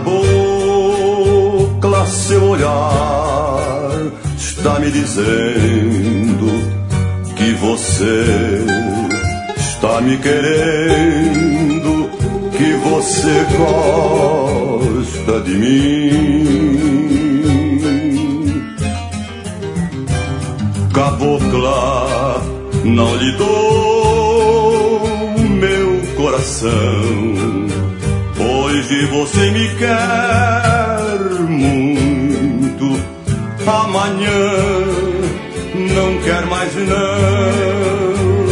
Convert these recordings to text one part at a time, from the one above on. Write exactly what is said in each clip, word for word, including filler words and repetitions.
cabocla, seu olhar está me dizendo que você está me querendo, que você gosta de mim. Cabocla, não lhe dou meu coração, pois de você me quer muito. Amanhã não quer mais não.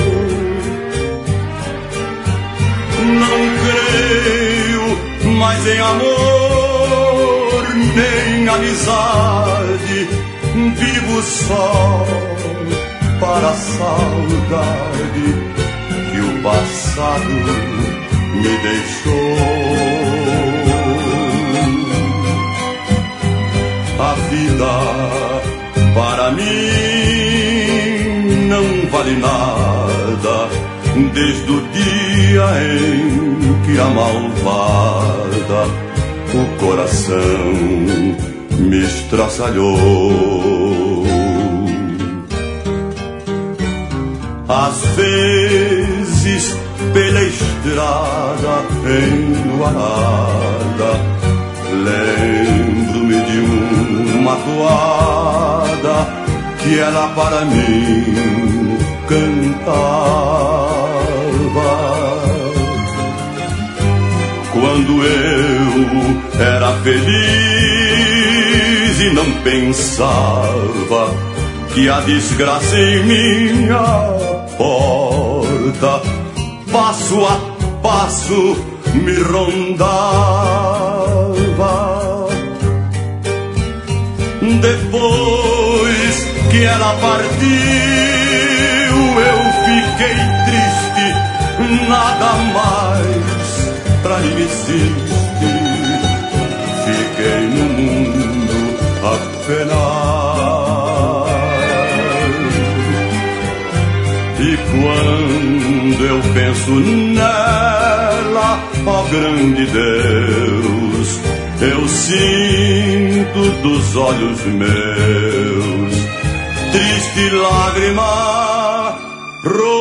Não creio mais em amor nem amizade, vivo só para a saudade que o passado me deixou. A vida para mim não vale nada, desde o dia em que a malvada o coração me estraçalhou. Às vezes pela estrada enluarada lembro-me de uma toada que ela para mim cantava. Quando eu era feliz e não pensava que a desgraça em minha porta passo a passo me rondava. Depois que ela partiu eu fiquei triste, nada mais pra mim existe. Fiquei no mundo a penar. E quando eu penso nela, ó grande Deus, eu sinto dos olhos meus triste lágrima